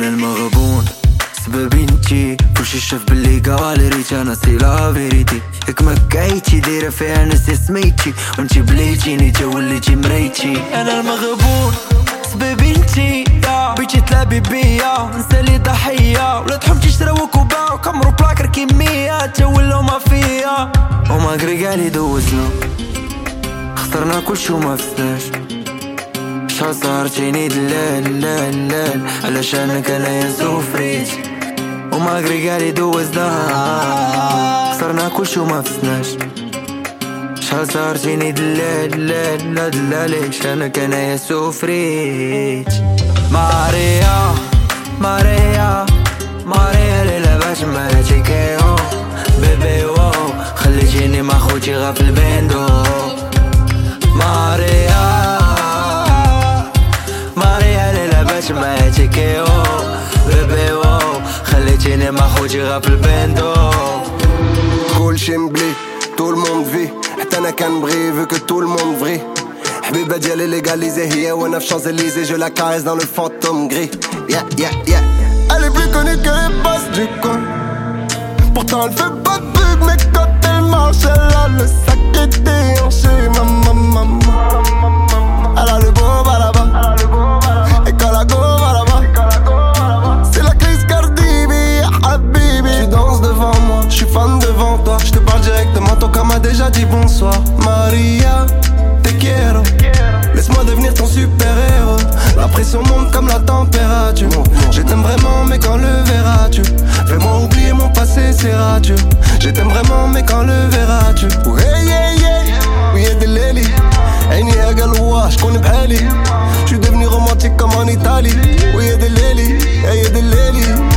أنا المغبون سببي انتي كلشي شاف باللي قال ريت انا سي لا فيريتي ياك ما كايتي دايره فيها ناس سميتي وانتي بليتيني تا وليتي مريتي. انا المغبون سببي انتي بغيتي تلعبي بيا نسالي ضحيه ولاد حمتي شراوك وباعو كمرو بلاكر كميه تا ولاو مافيا وما قريقالي دوزنا خسرنا كلشي وما فسناش شحال سهرتيني دلال علشانك انايا سوفريت وما قريقالي دوزنا خسرنا كلشي وما فسناش شحال سهرتيني دلال علشانك انايا سوفريت. ماريا ماريا ماريا ليلة باش مراتي كيو بيبي واو خليتيني مع خوتي غا في البندو. ماريا ماريا ليلة باش مراتي كيو بيبي واو خليتيني مع خوتي غا في البندو. كلشي مبلي tout le monde vit حتى انا كنبغي vu que tout le monde vrit. حبيبة ديالي ليغاليزي هي وانا في Champs-Élysées je la caresse dans le fantôme gris. Yeah yeah yeah. Elle est plus connue que les boss du coin. Pourtant elle fait pas de pub mais quand elle marche elle a le sac et déhanché. Maman elle a le beau là-bas et quand la go là-bas c'est la crise Cardi-B. Habibi tu danses devant moi, je suis fan devant toi. Je te parle directement, ton corps m'a déjà dit bonsoir. Maria te quiero, laisse-moi devenir ton super-héros. La pression monte comme la température. Je t'aime vraiment mais quand le verras-tu? Fais-moi oublier mon passé, c'est radieux. Je t'aime vraiment mais quand le verras-tu? Hey yeah yeah, oui y'a des lélis. عيني يا قلوة شكون بحالي. J'suis devenu romantique comme en Italie. Oui y'a des lélis, y'a des lélis.